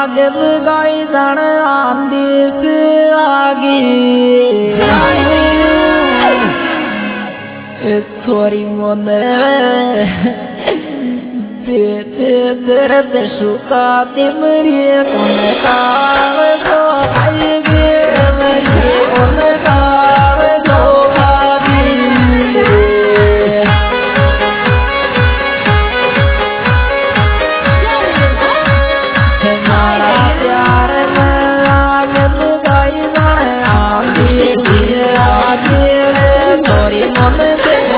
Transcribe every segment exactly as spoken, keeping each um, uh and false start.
आगे गाई जान आंधी से आगे छोरी मोने देते दर्द शुका तिमरी कौन काव जो आएगे मेरे कौन काव जो आगे हमारा प्यार में आगे गाई जान आंधी से आगे छोरी मोने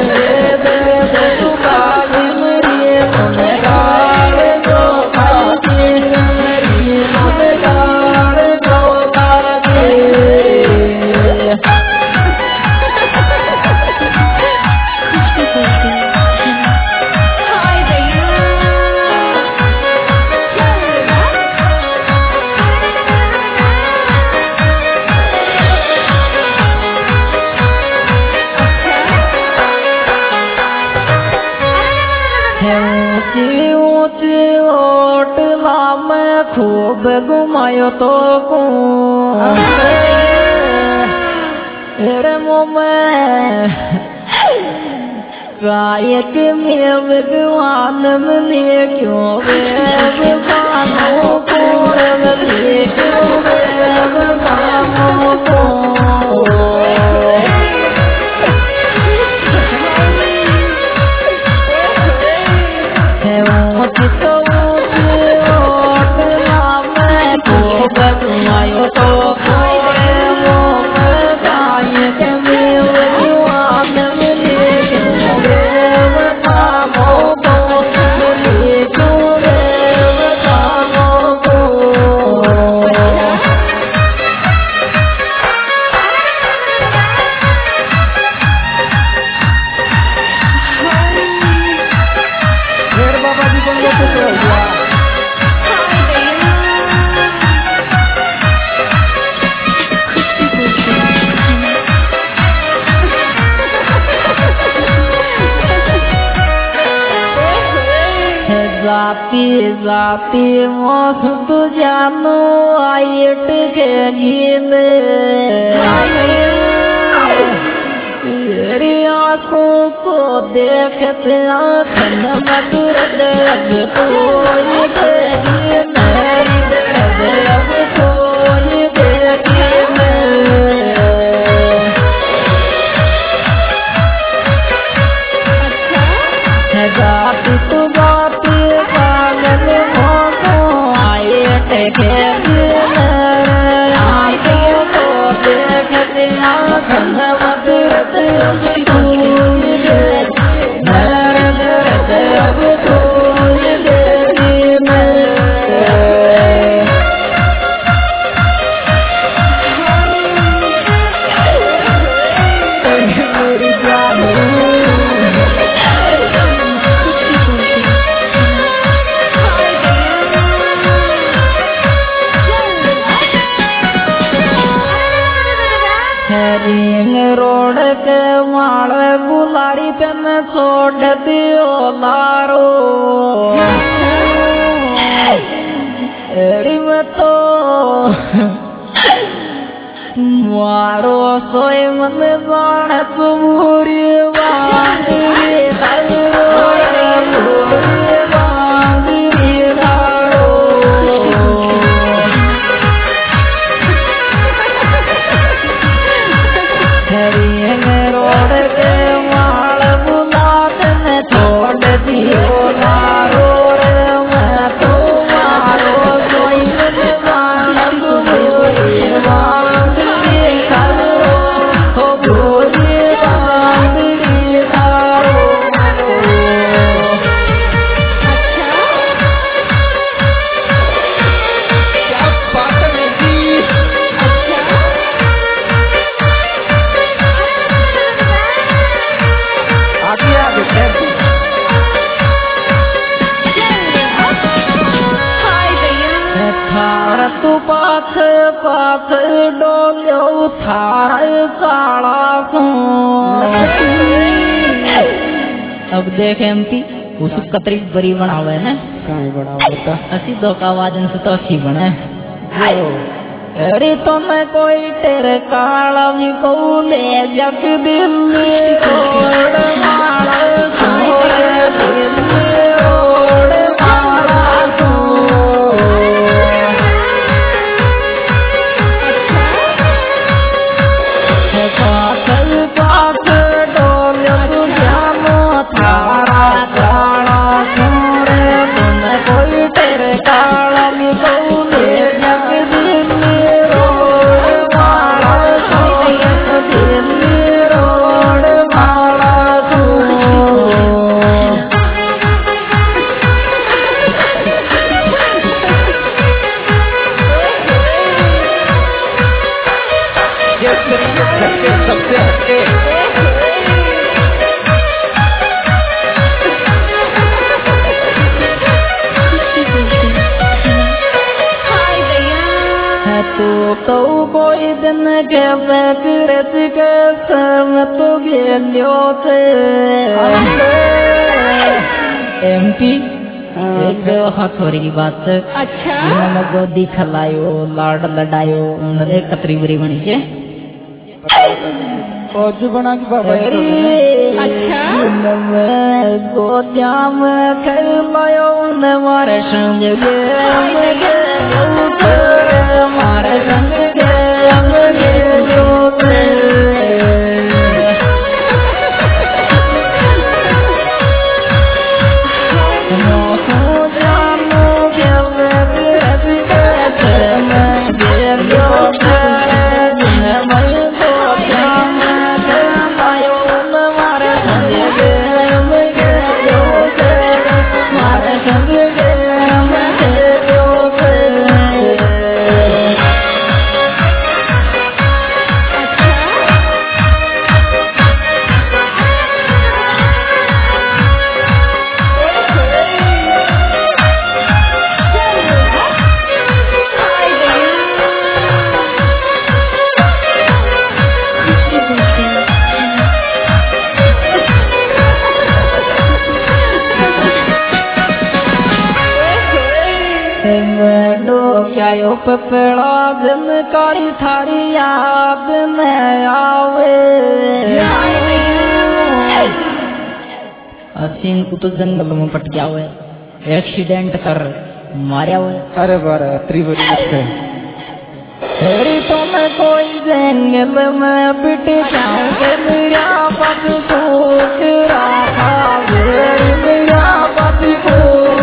ऊंची ऊंची होटला में खूब घुमायो तो तेरे मुँह में गायक में भगवान मिले क्यों भगवानों को मिले क्यों भगवानों को जाती जाती मौसम जानो आयट के गीत तेरी आंखों को देखते आँखन मधुर दर्द कोई देगी मेरी दर्द कोई देगी मैं जाती तू जाती रिंग रोड के माल गुलाड़ी पे मैं छोड़ दियो लारो एरी में तो मारो सोए मन जान तुम्हारी बांधरी पाथ पाथ डोलो थार काला अब देख एमपी उस कतरी बरी बनावे ने काई बनावे ता असी धोखा वाजन से तो अच्छी बने अरे तो मैं कोई तेरे काला भी कोले जग दिल्ली रोड माला सोरे दिल्ली रोड माला सो पाथर पाथर डोल जानो थारा काला सोरे तो मैं कोई तेरे काला भी कोले जग सबसे हटके तो तो कोई दिन के बैकरत के सम तो गेलियो थे एमपी एक हथौड़ी की बात अच्छा इन्होंने गोदी खलायो लाड लडायो उन्होंने कतरी बरी बनी छे फौज बना के बाबा अच्छा गोदिया में खलायो ने मारे संग गे मारे संग गे जो आयो पपड़ा दिन कारी थारी याद न आवे असीन को तो जंगल में पट गया हुए एक्सीडेंट कर मारा हुए अरे बारा त्रिवरी मत तेरी तो मैं कोई जंगल में पिट जाऊं के मेरा पत को रखा मेरा पत को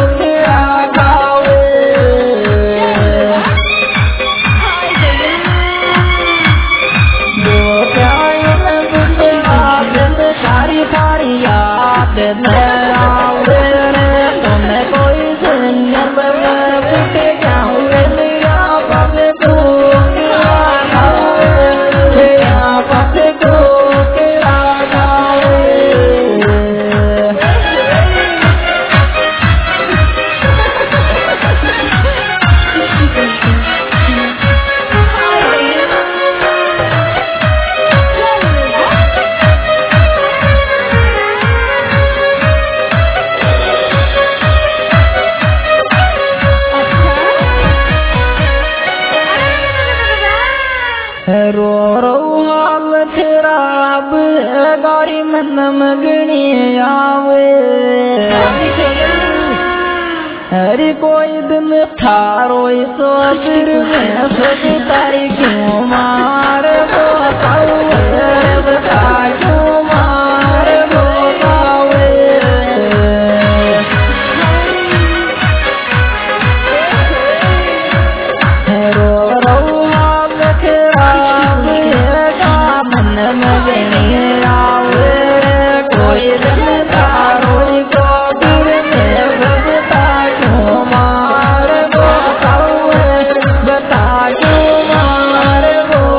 रो रो हाल खराब गाड़ी में नमगनी आवे हरी कोई दिन थारो सो सिर में सोच तारी क्यों मार बताओ बता क्यों मार बतावे रो रो हाल खराब कोई दिन तारो को दिल में बता क्यों मार बताओ बता क्यों मार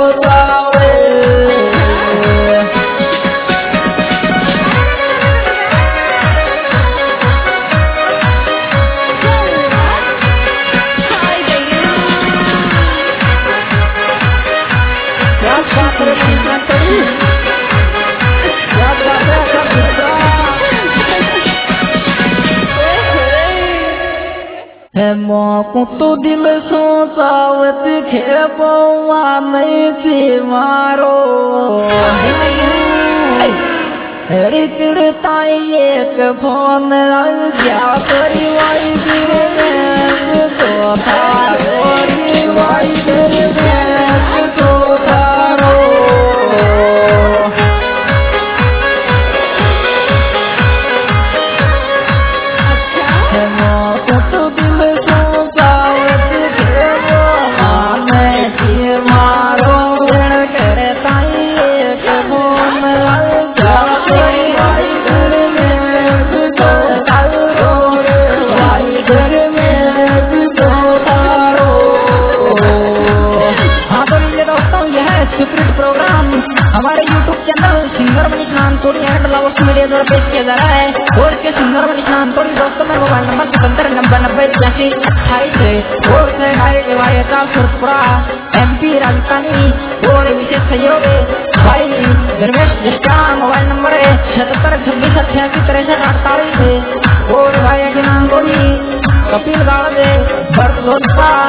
कुतो दिल सोचावत खेपवा नहीं थी मारो हरी तिड़ता एक फोन क्या करी वाई दिल में तो थारो वाई दिल में तो थारो हमारे YouTube channel singer Manish Nantodi and lovers media द्वारा पेश किया जा रहा है। और के सिंगर मनीष नानतोड़ी दोस्तों में मोबाइल नंबर सतहत्तर नब्बे नब्बे छियासी अट्ठाईस है। और से हमारे रिवायता सुरपुरा एमपी राजस्थानी और विशेष सहयोग भाई धर्मेश जिसका मोबाइल नंबर है सतहत्तर छब्बीस अट्ठासी तिरसठ अड़तालीस है। और भाई नानतोड़ी कपिल गाड़ भरत